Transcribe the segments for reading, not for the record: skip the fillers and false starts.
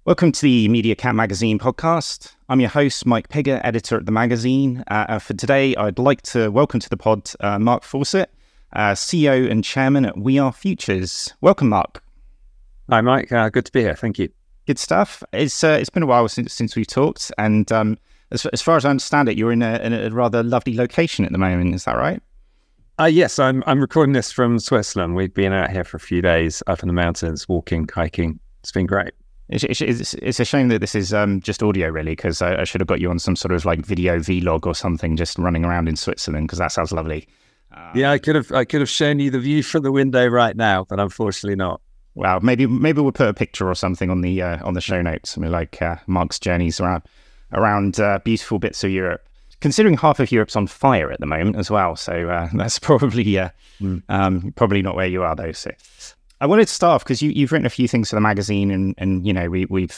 Welcome to the Media Cat Magazine podcast. I'm your host, Mike Pigger, editor at the magazine. For today, I'd like to welcome to the pod Mark Fawcett, CEO and chairman at We Are Futures. Welcome, Mark. Hi, Mike. Good to be here. Thank you. Good stuff. It's been a while since we've talked, and as far as I understand it, you're in a rather lovely location at the moment. Is that right? Yes, I'm recording this from Switzerland. We've been out here for a few days, up in the mountains, walking, hiking. It's been great. It's a shame that this is just audio, really, because I should have got you on some sort of like video vlog or something, just running around in Switzerland, because that sounds lovely. Yeah, I could have shown you the view from the window right now, but unfortunately not. Wow, maybe we'll put a picture or something on the show notes. I mean, like Mark's journeys around beautiful bits of Europe. Considering half of Europe's on fire at the moment as well, so that's probably probably not where you are though. So I wanted to start off because you've written a few things for the magazine, and you know we've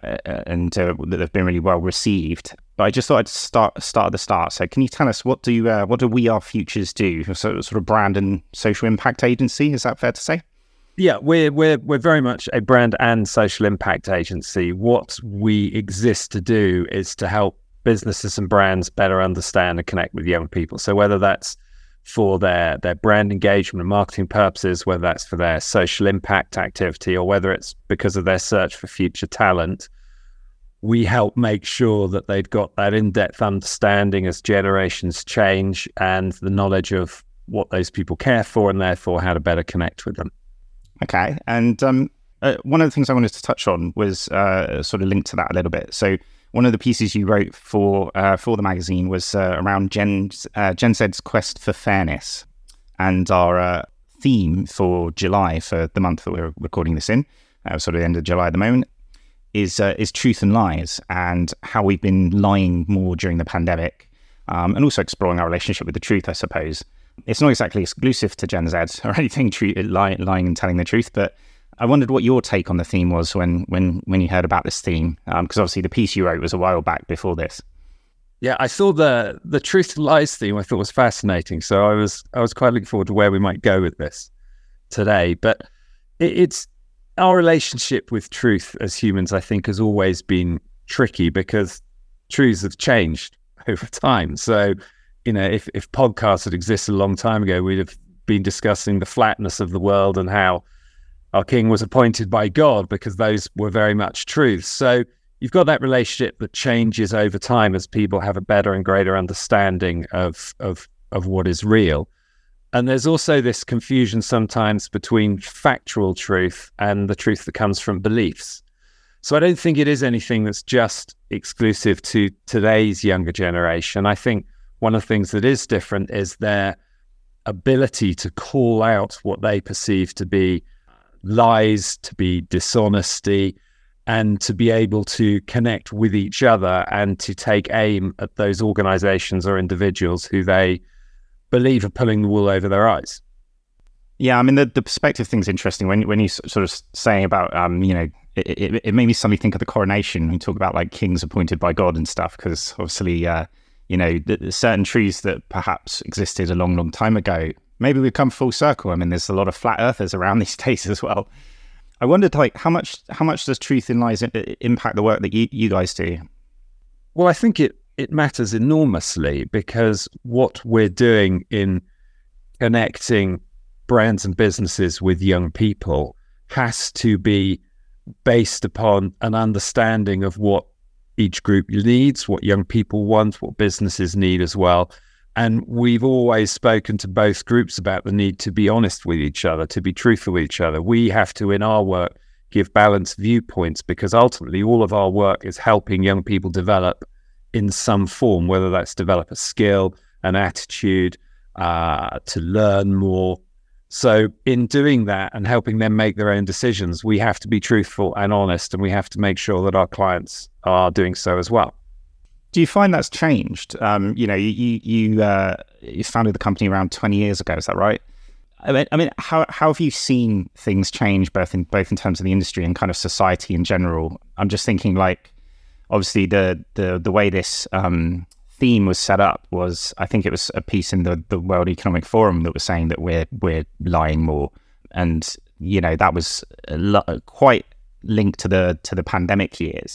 that have been really well received. But I just thought I'd start at the start. So can you tell us what do We Are Futures do? Sort of brand and social impact agency. Is that fair to say? Yeah, we're very much a brand and social impact agency. What we exist to do is to help businesses and brands better understand and connect with young people. So whether that's for their brand engagement and marketing purposes, whether that's for their social impact activity, or whether it's because of their search for future talent, we help make sure that they've got that in-depth understanding as generations change and the knowledge of what those people care for, and therefore how to better connect with them. Okay, and one of the things I wanted to touch on was sort of linked to that a little bit. So one of the pieces you wrote for the magazine was around Gen Z's quest for fairness, and our theme for July, for the month that we're recording this in, sort of the end of July at the moment, is truth and lies, and how we've been lying more during the pandemic, and also exploring our relationship with the truth, I suppose. It's not exactly exclusive to Gen Z or anything, lying and telling the truth, but I wondered what your take on the theme was when you heard about this theme, because obviously the piece you wrote was a while back before this. Yeah, I saw the truth and lies theme. I thought was fascinating, so I was quite looking forward to where we might go with this today. But it's our relationship with truth as humans, I think, has always been tricky because truths have changed over time. So, you know, if podcasts had existed a long time ago, we'd have been discussing the flatness of the world and how our king was appointed by God, because those were very much truths. So you've got that relationship that changes over time as people have a better and greater understanding of what is real. And there's also this confusion sometimes between factual truth and the truth that comes from beliefs. So I don't think it is anything that's just exclusive to today's younger generation. I think one of the things that is different is their ability to call out what they perceive to be lies, to be dishonesty, and to be able to connect with each other and to take aim at those organizations or individuals who they believe are pulling the wool over their eyes. Yeah, I mean, the perspective thing's interesting. When you sort of saying about, you know, it made me suddenly think of the coronation. We talk about like kings appointed by God and stuff, because obviously, you know, certain truths that perhaps existed a long, long time ago, maybe we've come full circle. I mean, there's a lot of flat earthers around these days as well. I wondered, like, how much does truth and lies impact the work that you guys do? Well, I think it matters enormously, because what we're doing in connecting brands and businesses with young people has to be based upon an understanding of what each group needs, what young people want, what businesses need as well. And we've always spoken to both groups about the need to be honest with each other, to be truthful with each other. We have to, in our work, give balanced viewpoints, because ultimately all of our work is helping young people develop in some form, whether that's develop a skill, an attitude, to learn more. So in doing that and helping them make their own decisions, we have to be truthful and honest, and we have to make sure that our clients are doing so as well. Do you find that's changed? You know, you founded the company around 20 years ago. Is that right? I mean, how have you seen things change both in terms of the industry and kind of society in general? I'm just thinking, like, obviously the way this theme was set up was, I think it was a piece in the World Economic Forum that was saying that we're lying more, and you know that was quite linked to the pandemic years,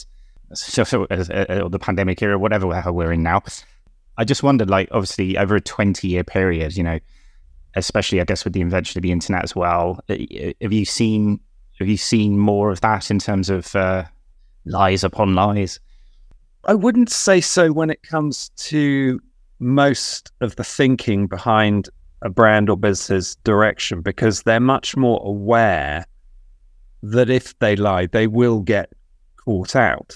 or the pandemic era, whatever the hell we're in now. I just wondered, like, obviously over a 20-year period, especially I guess with the invention of the internet as well, have you seen more of that in terms of lies upon lies? I wouldn't say so when it comes to most of the thinking behind a brand or business direction, because they're much more aware that if they lie, they will get caught out.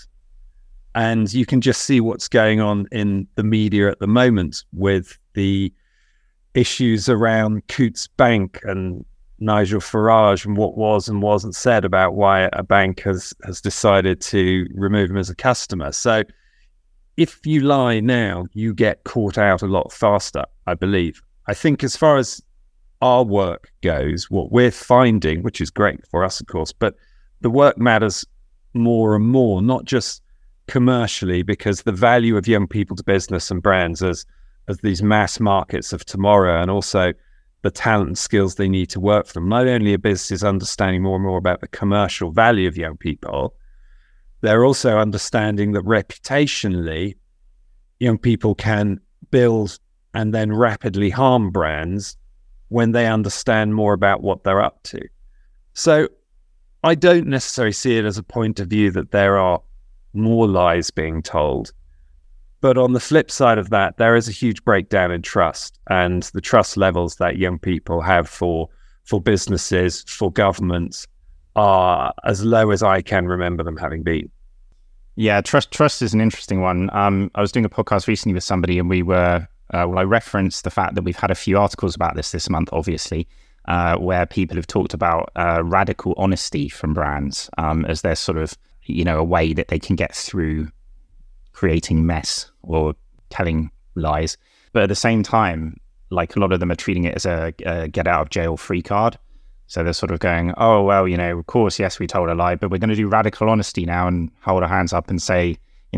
And you can just see what's going on in the media at the moment with the issues around Coutts Bank and Nigel Farage and what was and wasn't said about why a bank has decided to remove him as a customer. So if you lie now, you get caught out a lot faster, I believe. I think as far as our work goes, what we're finding, which is great for us, of course, but the work matters more and more, not just commercially, because the value of young people to business and brands as these mass markets of tomorrow, and also the talent and skills they need to work for them. Not only are businesses understanding more and more about the commercial value of young people, they're also understanding that reputationally, young people can build and then rapidly harm brands when they understand more about what they're up to. So I don't necessarily see it as a point of view that there are more lies being told. But on the flip side of that, there is a huge breakdown in trust, and the trust levels that young people have for businesses, for governments, are as low as I can remember them having been. Yeah, trust is an interesting one. I was doing a podcast recently with somebody, and we were, I referenced the fact that we've had a few articles about this month, obviously, where people have talked about radical honesty from brands as their sort of, a way that they can get through creating mess or telling lies. But at the same time, like, a lot of them are treating it as a get out of jail free card. So they're sort of going, oh, well, of course, yes, we told a lie, but we're going to do radical honesty now and hold our hands up and say,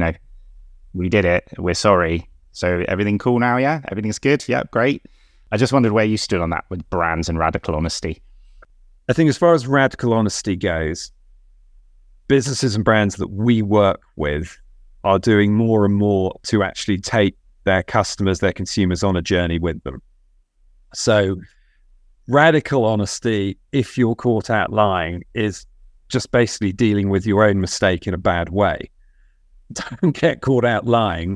we did it, we're sorry. So everything cool now, yeah? Everything's good? Yeah, great. I just wondered where you stood on that with brands and radical honesty. I think as far as radical honesty goes, businesses and brands that we work with are doing more and more to actually take their customers, their consumers on a journey with them. So radical honesty, if you're caught out lying, is just basically dealing with your own mistake in a bad way. Don't get caught out lying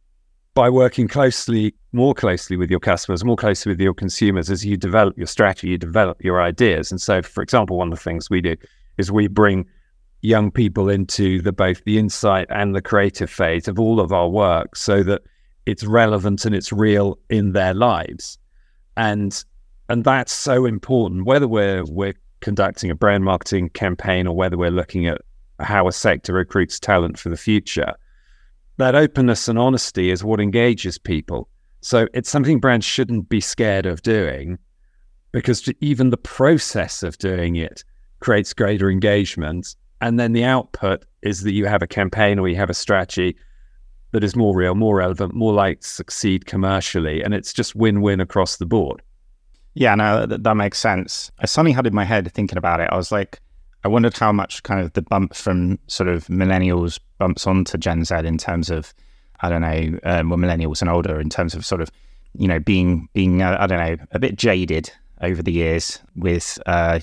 by working more closely with your customers, more closely with your consumers as you develop your strategy, you develop your ideas. And so, for example, one of the things we do is we bring young people into both the insight and the creative phase of all of our work so that it's relevant and it's real in their lives. And that's so important, whether we're conducting a brand marketing campaign or whether we're looking at how a sector recruits talent for the future. That openness and honesty is what engages people. So it's something brands shouldn't be scared of doing, because even the process of doing it creates greater engagement. And then the output is that you have a campaign or you have a strategy that is more real, more relevant, more likely to succeed commercially. And it's just win-win across the board. Yeah, no, that makes sense. I suddenly had in my head thinking about it, I was like, I wondered how much kind of the bump from sort of millennials bumps onto Gen Z in terms of, I don't know, well, millennials and older in terms of sort of, being I don't know, a bit jaded over the years with,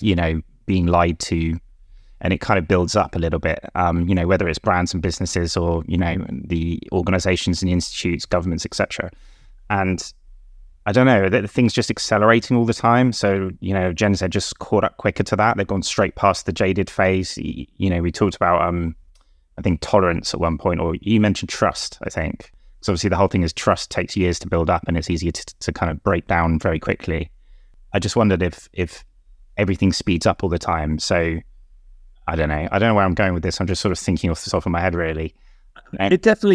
being lied to. And it kind of builds up a little bit, whether it's brands and businesses or, the organizations and the institutes, governments, etc. And I don't know, the thing's just accelerating all the time. So, Gen Z just caught up quicker to that. They've gone straight past the jaded phase. We talked about, I think, tolerance at one point, or you mentioned trust, I think. So obviously the whole thing is trust takes years to build up and it's easier to kind of break down very quickly. I just wondered if everything speeds up all the time. So I don't know where I'm going with this. I'm just sort of thinking off the top of my head, really. It definitely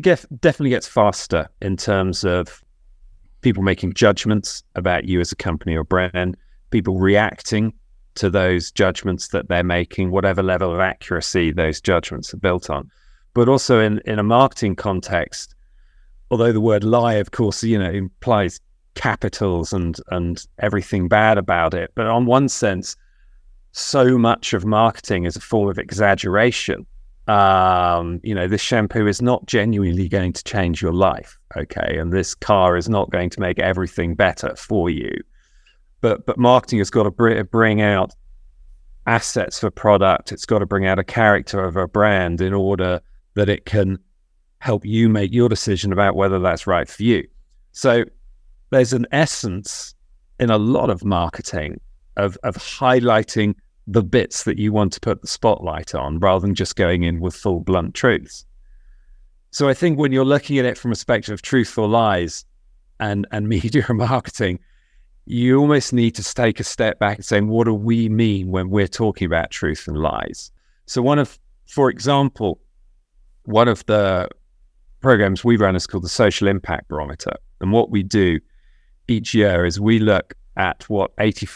gets faster in terms of people making judgments about you as a company or brand, people reacting to those judgments that they're making, whatever level of accuracy those judgments are built on. But also in a marketing context, although the word lie, of course, implies capitals and everything bad about it. But on one sense, so much of marketing is a form of exaggeration. This shampoo is not genuinely going to change your life, okay? And this car is not going to make everything better for you. But marketing has got to bring out assets for product. It's got to bring out a character of a brand in order that it can help you make your decision about whether that's right for you. So there's an essence in a lot of marketing of highlighting the bits that you want to put the spotlight on rather than just going in with full blunt truths. So I think when you're looking at it from a perspective of truth or lies and media marketing, you almost need to take a step back and say, what do we mean when we're talking about truth and lies? So for example, one of the programs we run is called the Social Impact Barometer. And what we do each year is we look at what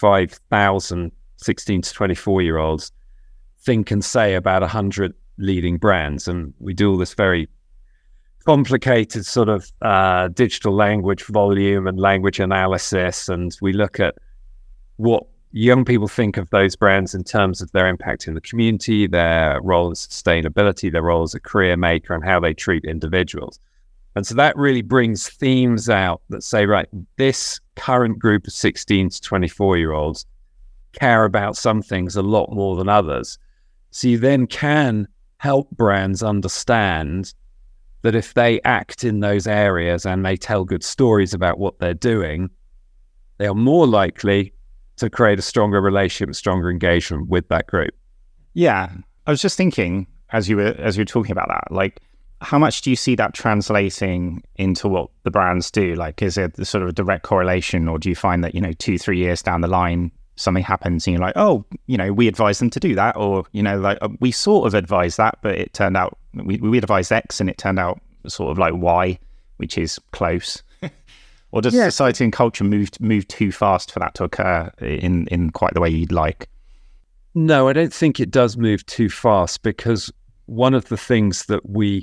85,000 16 to 24-year-olds think and say about 100 leading brands. And we do all this very complicated sort of digital language volume and language analysis. And we look at what young people think of those brands in terms of their impact in the community, their role in sustainability, their role as a career maker, and how they treat individuals. And so that really brings themes out that say, right, this current group of 16 to 24-year-olds care about some things a lot more than others. So you then can help brands understand that if they act in those areas and they tell good stories about what they're doing, they are more likely to create a stronger relationship, stronger engagement with that group. Yeah. I was just thinking as you were talking about that, like, how much do you see that translating into what the brands do? Like, is it sort of a direct correlation, or do you find that, 2-3 years down the line, something happens and you're like, oh, we advised them to do that, or, we sort of advised that, but it turned out we advised X and it turned out sort of like Y, which is close. Or does society and culture move too fast for that to occur in quite the way you'd like? No, I don't think it does move too fast, because one of the things that we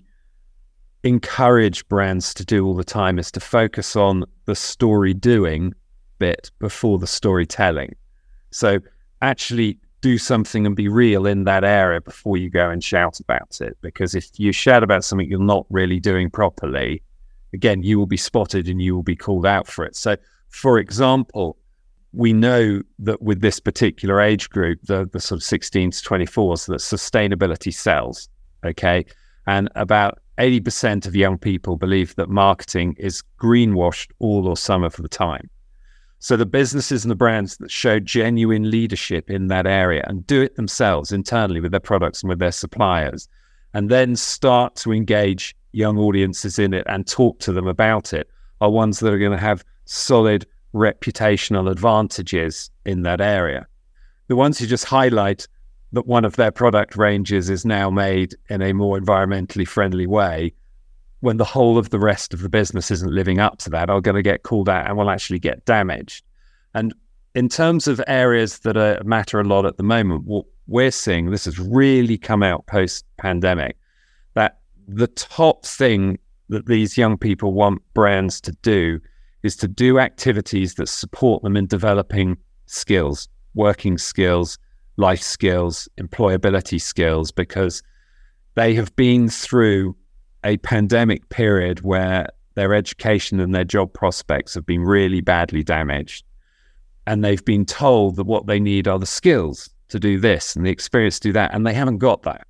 encourage brands to do all the time is to focus on the story doing bit before the storytelling. So actually do something and be real in that area before you go and shout about it. Because if you shout about something you're not really doing properly, again, you will be spotted and you will be called out for it. So, for example, we know that with this particular age group, the sort of 16 to 24s, that sustainability sells, okay? And about 80% of young people believe that marketing is greenwashed all or some of the time. So the businesses and the brands that show genuine leadership in that area and do it themselves internally with their products and with their suppliers, and then start to engage young audiences in it and talk to them about it, are ones that are going to have solid reputational advantages in that area. The ones who just highlight that one of their product ranges is now made in a more environmentally friendly way, when the whole of the rest of the business isn't living up to that, are going to get called out and will actually get damaged. And in terms of areas that matter a lot at the moment, what we're seeing, this has really come out post-pandemic, that the top thing that these young people want brands to do is to do activities that support them in developing skills, working skills, life skills, employability skills, because they have been through a pandemic period where their education and their job prospects have been really badly damaged. And they've been told that what they need are the skills to do this and the experience to do that, and they haven't got that.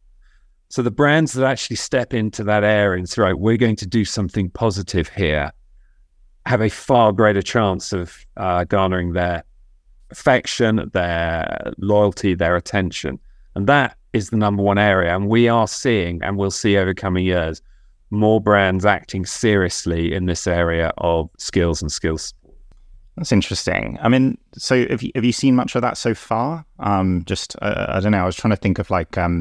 So the brands that actually step into that area and say, right, we're going to do something positive here, have a far greater chance of garnering their affection, their loyalty, their attention. And that is the number one area. And we are seeing, and we'll see over coming years, more brands acting seriously in this area of skills and skills. That's interesting. I mean, so have you seen much of that so far? I don't know. I was trying to think of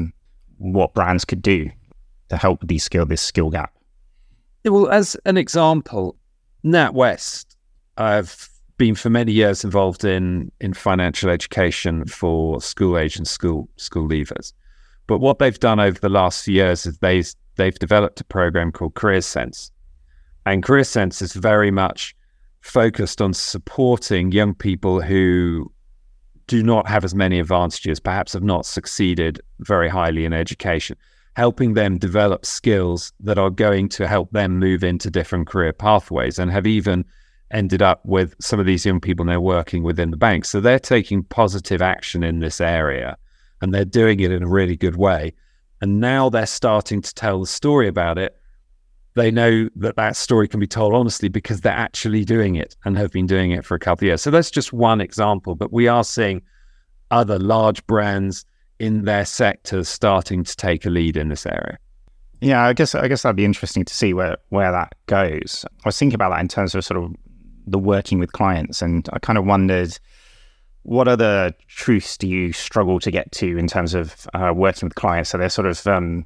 what brands could do to help with this skill gap. Well, as an example, NatWest, I've been for many years involved in financial education for school age and school leavers. But what they've done over the last few years is they've developed a program called Career Sense. And Career Sense is very much focused on supporting young people who do not have as many advantages, perhaps have not succeeded very highly in education, helping them develop skills that are going to help them move into different career pathways, and have even ended up with some of these young people now working within the bank. So they're taking positive action in this area, and they're doing it in a really good way. And now they're starting to tell the story about it. They know that that story can be told honestly because they're actually doing it and have been doing it for a couple of years. So that's just one example, but we are seeing other large brands in their sectors starting to take a lead in this area. Yeah, I guess that'd be interesting to see where that goes. I was thinking about that in terms of sort of the working with clients, and I kind of wondered, what other truths do you struggle to get to in terms of working with clients? So they're sort of, are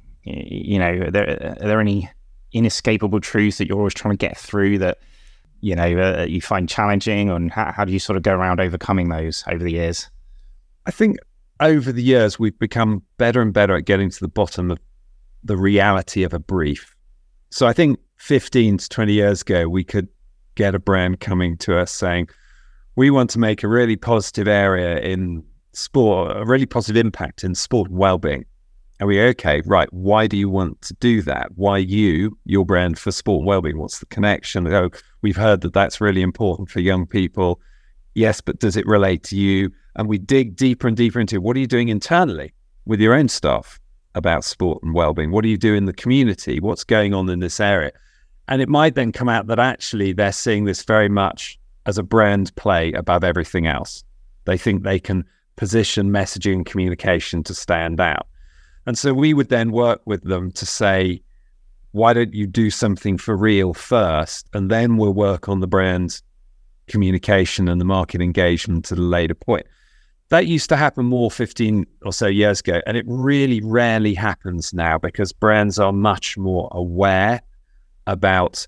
there any inescapable truths that you're always trying to get through that, you find challenging, and how do you sort of go around overcoming those over the years? I think over the years, we've become better and better at getting to the bottom of the reality of a brief. So I think 15 to 20 years ago, we could get a brand coming to us saying, we want to make a really positive area in sport, a really positive impact in sport and well-being. And we, okay, right, why do you want to do that? Why your brand for sport and well-being? What's the connection? Oh, we've heard that that's really important for young people. Yes, but does it relate to you? And we dig deeper and deeper into what are you doing internally with your own staff about sport and well-being? What do you do in the community? What's going on in this area? And it might then come out that actually they're seeing this very much as a brand play above everything else. They think they can position messaging and communication to stand out. And so we would then work with them to say, why don't you do something for real first, and then we'll work on the brand's communication and the market engagement at a later point. That used to happen more 15 or so years ago, and it really rarely happens now because brands are much more aware about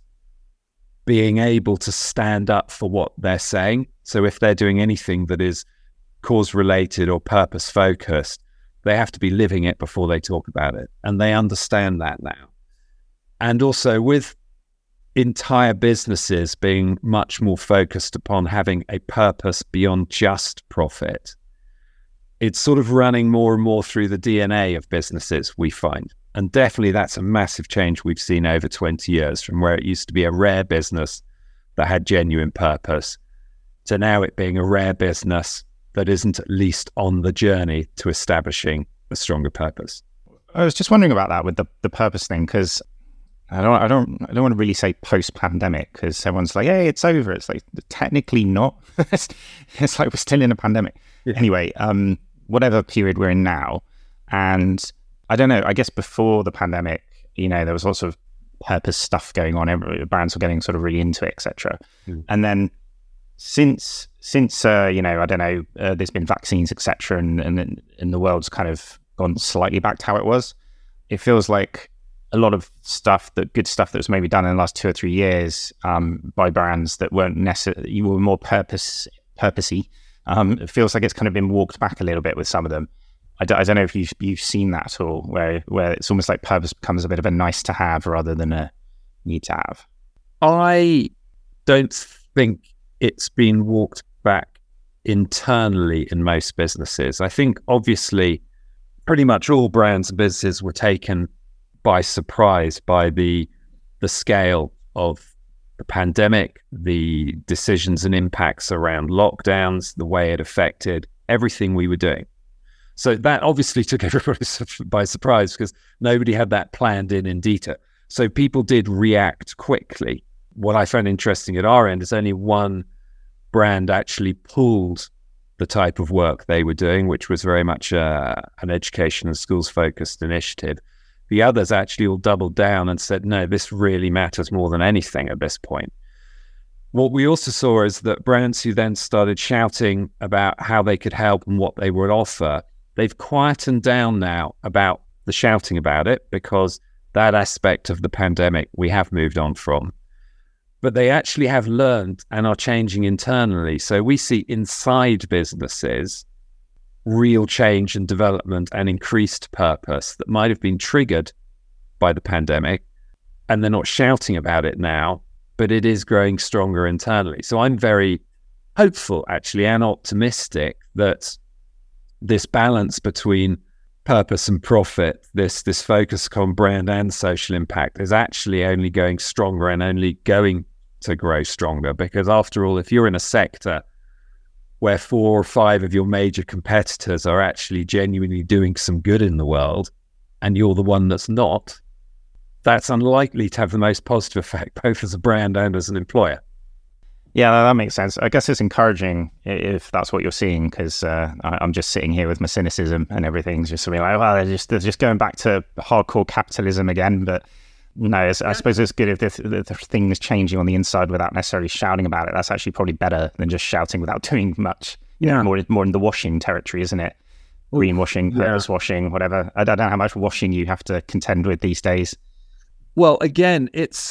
being able to stand up for what they're saying. So if they're doing anything that is cause-related or purpose-focused, they have to be living it before they talk about it. And they understand that now. And also with entire businesses being much more focused upon having a purpose beyond just profit, it's sort of running more and more through the DNA of businesses, we find. And definitely that's a massive change we've seen over 20 years, from where it used to be a rare business that had genuine purpose to now it being a rare business that isn't at least on the journey to establishing a stronger purpose. I was just wondering about that with the purpose thing, because I don't want to really say post-pandemic, because everyone's like, hey, it's over. It's like, technically not. It's like we're still in a pandemic. Yeah. Anyway, whatever period we're in now, and I don't know, I guess before the pandemic, there was lots of purpose stuff going on. Brands were getting sort of really into it, etc. And then since I don't know, there's been vaccines, etc., and the world's kind of gone slightly back to how it was. It feels like a lot of good stuff that was maybe done in the last 2 or 3 years by brands that weren't necessarily, were more purposey. It feels like it's kind of been walked back a little bit with some of them. I don't know if you've seen that at all, where it's almost like purpose becomes a bit of a nice to have rather than a need to have. I don't think it's been walked back internally in most businesses. I think obviously pretty much all brands and businesses were taken by surprise by the scale of the pandemic, the decisions and impacts around lockdowns, the way it affected everything we were doing. So that obviously took everybody by surprise because nobody had that planned in detail. So people did react quickly. What I found interesting at our end is only one brand actually pulled the type of work they were doing, which was very much an education and schools focused initiative. The others actually all doubled down and said, no, this really matters more than anything at this point. What we also saw is that brands who then started shouting about how they could help and what they would offer, they've quietened down now about the shouting about it, because that aspect of the pandemic we have moved on from. But they actually have learned and are changing internally. So we see inside businesses real change and development and increased purpose that might have been triggered by the pandemic, and they're not shouting about it now, but it is growing stronger internally. So I'm very hopeful actually and optimistic that this balance between purpose and profit, this focus on brand and social impact is actually only going stronger and only going to grow stronger. Because after all, if you're in a sector where 4 or 5 of your major competitors are actually genuinely doing some good in the world, and you're the one that's not, that's unlikely to have the most positive effect, both as a brand and as an employer. Yeah, that makes sense. I guess it's encouraging if that's what you're seeing, because I'm just sitting here with my cynicism and everything's just something like, well, they're just going back to hardcore capitalism again. But no, I suppose it's good if the thing is changing on the inside without necessarily shouting about it. That's actually probably better than just shouting without doing much. More in the washing territory, isn't it? Greenwashing, purpose washing, whatever. I don't know how much washing you have to contend with these days. Well, again, it's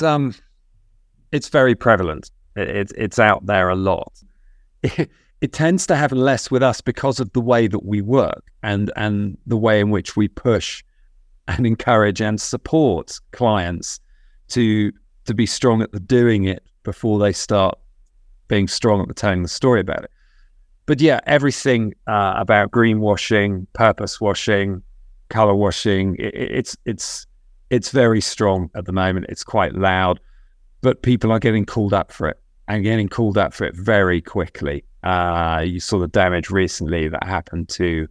very prevalent. It's out there a lot. It tends to happen less with us because of the way that we work and the way in which we push and encourage and support clients to be strong at the doing it before they start being strong at the telling the story about it. But yeah, everything about greenwashing, purpose washing, color washing, it's very strong at the moment. It's quite loud, but people are getting called up for it and getting called up for it very quickly. You saw the damage recently that happened to,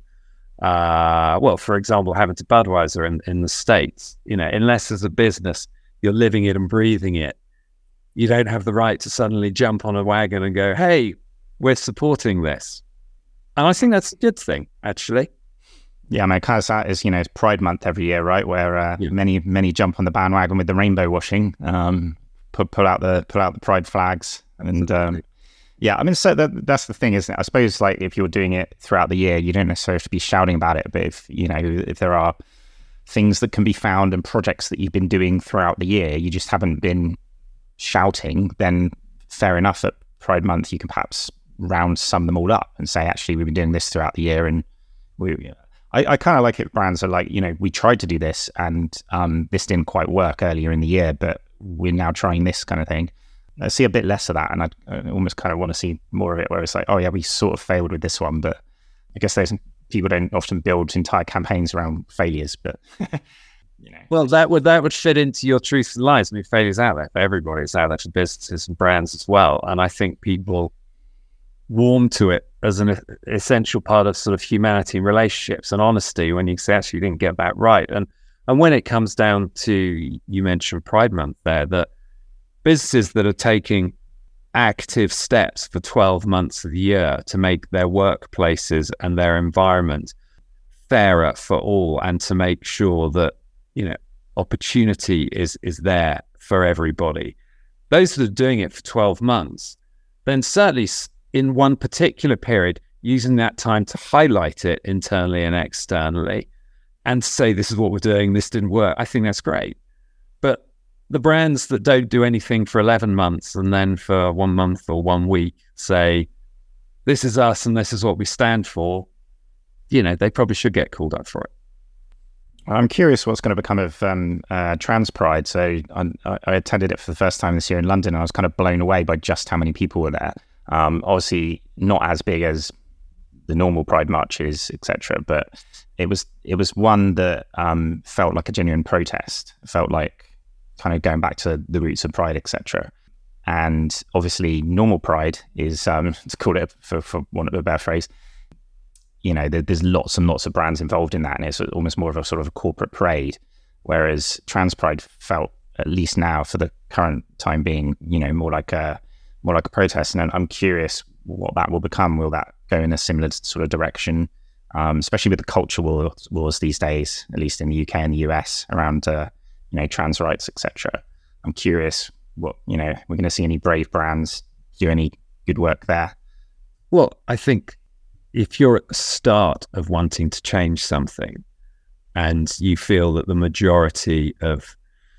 for example, happened to Budweiser in the States. Unless as a business you're living it and breathing it, you don't have the right to suddenly jump on a wagon and go, hey, we're supporting this. And I think that's a good thing, actually. Yeah, I mean, kind of sad is, it's Pride Month every year, right? Where many jump on the bandwagon with the rainbow washing, pull out the Pride flags, and yeah, I mean, so that's the thing, isn't it? I suppose, like, if you're doing it throughout the year, you don't necessarily have to be shouting about it. But if there are things that can be found and projects that you've been doing throughout the year, you just haven't been shouting, then fair enough. At Pride Month, you can perhaps sum them all up and say, actually, we've been doing this throughout the year, and I kind of like it. Brands are like, we tried to do this, and this didn't quite work earlier in the year, but we're now trying this kind of thing. I see a bit less of that, and I almost kind of want to see more of it, where it's like, oh yeah, we sort of failed with this one, but I guess people don't often build entire campaigns around failures, but Well, that would fit into your truths and lies. I mean, failure's out there for everybody. It's out there for businesses and brands as well, and I think people warm to it as an essential part of sort of humanity and relationships and honesty when you say, actually, you didn't get that right. And when it comes down to, you mentioned Pride Month there, that businesses that are taking active steps for 12 months of the year to make their workplaces and their environment fairer for all, and to make sure that, opportunity is there for everybody. Those that are doing it for 12 months, then certainly in one particular period, using that time to highlight it internally and externally and say, this is what we're doing, this didn't work. I think that's great. But the brands that don't do anything for 11 months and then for 1 month or 1 week say, this is us and this is what we stand for, they probably should get called up for it. I'm curious what's going to become of Trans Pride. So I attended it for the first time this year in London, and I was kind of blown away by just how many people were there. Obviously not as big as the normal Pride marches, etc., but it was one that felt like a genuine protest. It felt like kind of going back to the roots of Pride, etc. And obviously normal Pride is, to call it for want of a better phrase, there's lots and lots of brands involved in that, and it's almost more of a sort of a corporate parade, whereas Trans Pride felt, at least now for the current time being, more like a protest. And I'm curious what that will become. Will that go in a similar sort of direction, especially with the culture wars these days, at least in the UK and the US, around trans rights, etc. I'm curious what we're going to see any brave brands do any good work there. Well, I think if you're at the start of wanting to change something and you feel that the majority of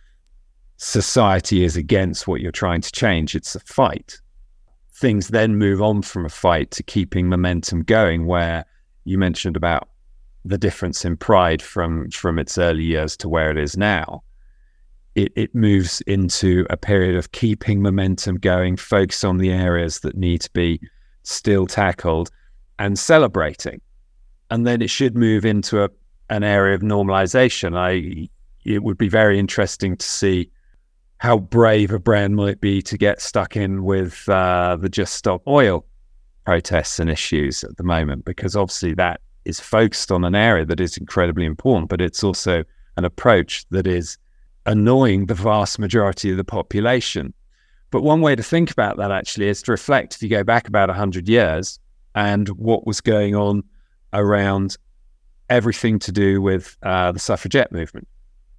society is against what you're trying to change, it's a fight. Things then move on from a fight to keeping momentum going, where you mentioned about the difference in Pride from its early years to where it is now. It moves into a period of keeping momentum going, focus on the areas that need to be still tackled, and celebrating. and then it should move into an area of normalization. It would be very interesting to see how brave a brand might be to get stuck in with the Just Stop Oil protests and issues at the moment, because obviously that is focused on an area that is incredibly important, but it's also an approach that is annoying the vast majority of the population. But one way to think about that actually is to reflect, if you go back about 100 years and what was going on around everything to do with the suffragette movement.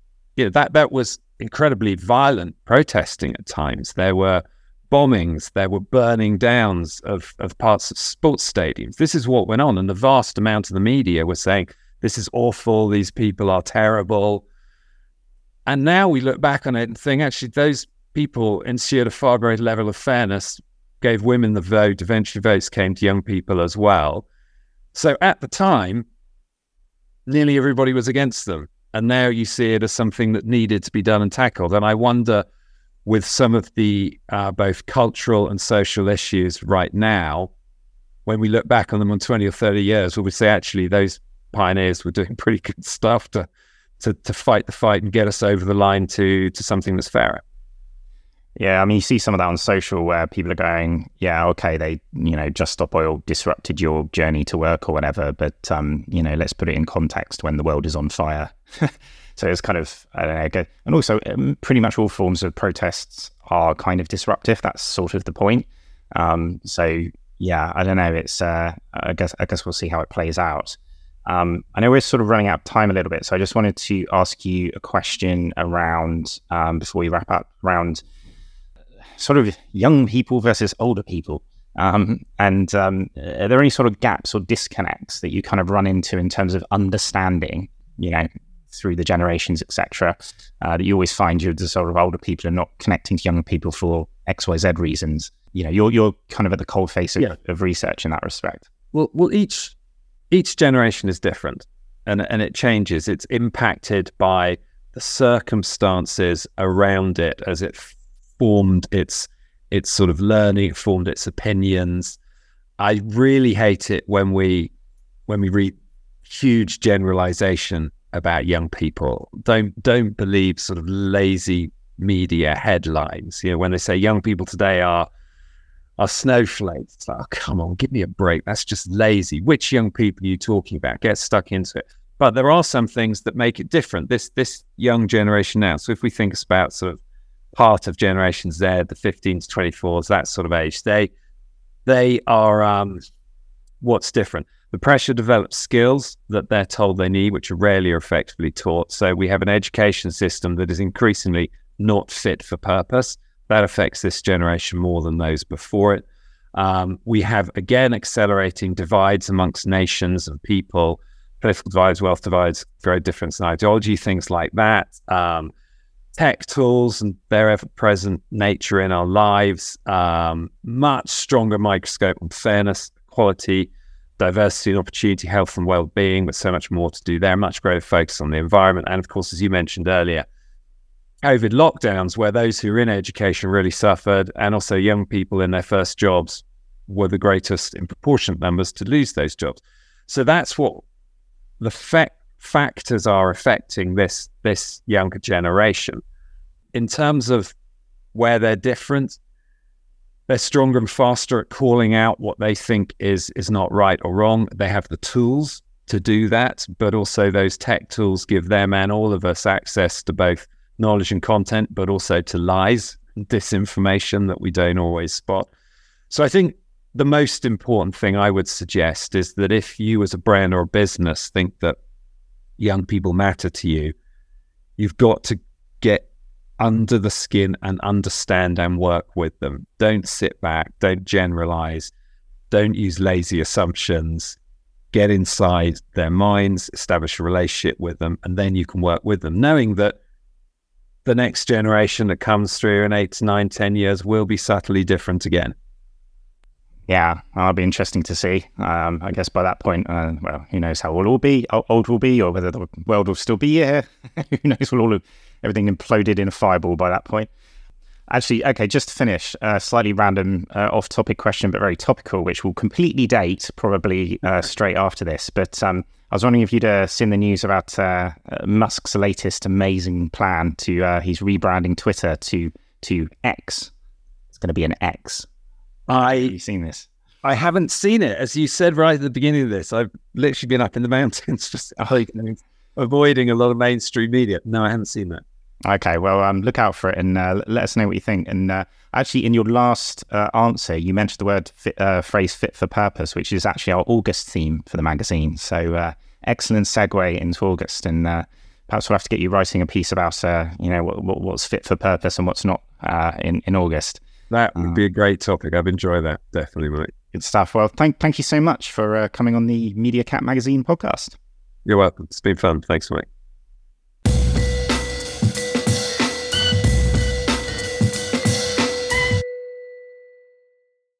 That was incredibly violent protesting at times. There were bombings, there were burning downs of parts of sports stadiums. This is what went on, and the vast amount of the media was saying, this is awful, these people are terrible. And now we look back on it and think, actually, those people ensured a far greater level of fairness, gave women the vote, eventually votes came to young people as well. So at the time, nearly everybody was against them. And now you see it as something that needed to be done and tackled. And I wonder, with some of the both cultural and social issues right now, when we look back on them in 20 or 30 years, will we say, actually, those pioneers were doing pretty good stuff to fight the fight and get us over the line to something that's fairer? Yeah, I mean, you see some of that on social where people are going, yeah, okay, they, Just Stop Oil disrupted your journey to work or whatever, but, let's put it in context when the world is on fire. So it's kind of, I don't know, and also pretty much all forms of protests are kind of disruptive. That's sort of the point. So yeah, I don't know. It's, I guess we'll see how it plays out. I know we're sort of running out of time a little bit, so I just wanted to ask you a question around, before we wrap up, around sort of young people versus older people. Are there any sort of gaps or disconnects that you kind of run into in terms of understanding, through the generations, etc., that you always find the sort of older people are not connecting to younger people for XYZ reasons? You're kind of at the coalface of research in that respect. Well, each generation is different, and it changes. It's impacted by the circumstances around it as it formed its sort of learning, formed its opinions. I really hate it when we read huge generalization about young people. Don't believe sort of lazy media headlines. When they say young people today are snowflakes, it's like, oh, come on, give me a break. That's just lazy. Which young people are you talking about? Get stuck into it. But there are some things that make it different. This young generation now. So if we think about sort of part of Generation Z, the 15 to 24s, that sort of age, they are what's different. The pressure develops skills that they're told they need, which are rarely or effectively taught. So we have an education system that is increasingly not fit for purpose. That affects this generation more than those before it. We have, again, accelerating divides amongst nations and people, political divides, wealth divides, very different in ideology, things like that. Tech tools and their ever-present nature in our lives, much stronger microscope on fairness, equality, diversity and opportunity, health and well-being, but so much more to do there, much greater focus on the environment. And of course, as you mentioned earlier, COVID lockdowns, where those who were in education really suffered, and also young people in their first jobs were the greatest in proportionate numbers to lose those jobs. So that's what the factors are affecting this younger generation. In terms of where they're different, they're stronger and faster at calling out what they think is not right or wrong. They have the tools to do that, but also those tech tools give them and all of us access to both knowledge and content, but also to lies and disinformation that we don't always spot. So I think the most important thing I would suggest is that if you as a brand or a business think that young people matter to you, you've got to get under the skin and understand and work with them. Don't sit back, don't generalize, don't use lazy assumptions. Get inside their minds, establish a relationship with them, and then you can work with them, knowing that the next generation that comes through in 8 to 9, 10 years will be subtly different again. Yeah, that'll be interesting to see. I guess by that point, who knows how old we'll be, or whether the world will still be here. Who knows? Everything imploded in a fireball by that point. Actually, okay, just to finish, slightly random off-topic question, but very topical, which will completely date probably straight after this. But I was wondering if you'd seen the news about Musk's latest amazing plan to he's rebranding Twitter to X. It's going to be an X. Have you seen this? I haven't seen it. As you said right at the beginning of this, I've literally been up in the mountains just avoiding a lot of mainstream media. No, I haven't seen that. Okay, well, look out for it and let us know what you think. And actually, in your last answer, you mentioned the phrase "fit for purpose," which is actually our August theme for the magazine. So, excellent segue into August, and perhaps we'll have to get you writing a piece about, what's fit for purpose and what's not in August. That would be a great topic. I've enjoyed that, definitely, mate. Good stuff. Well, thank you so much for coming on the Media Cat Magazine podcast. You're welcome. It's been fun. Thanks, mate.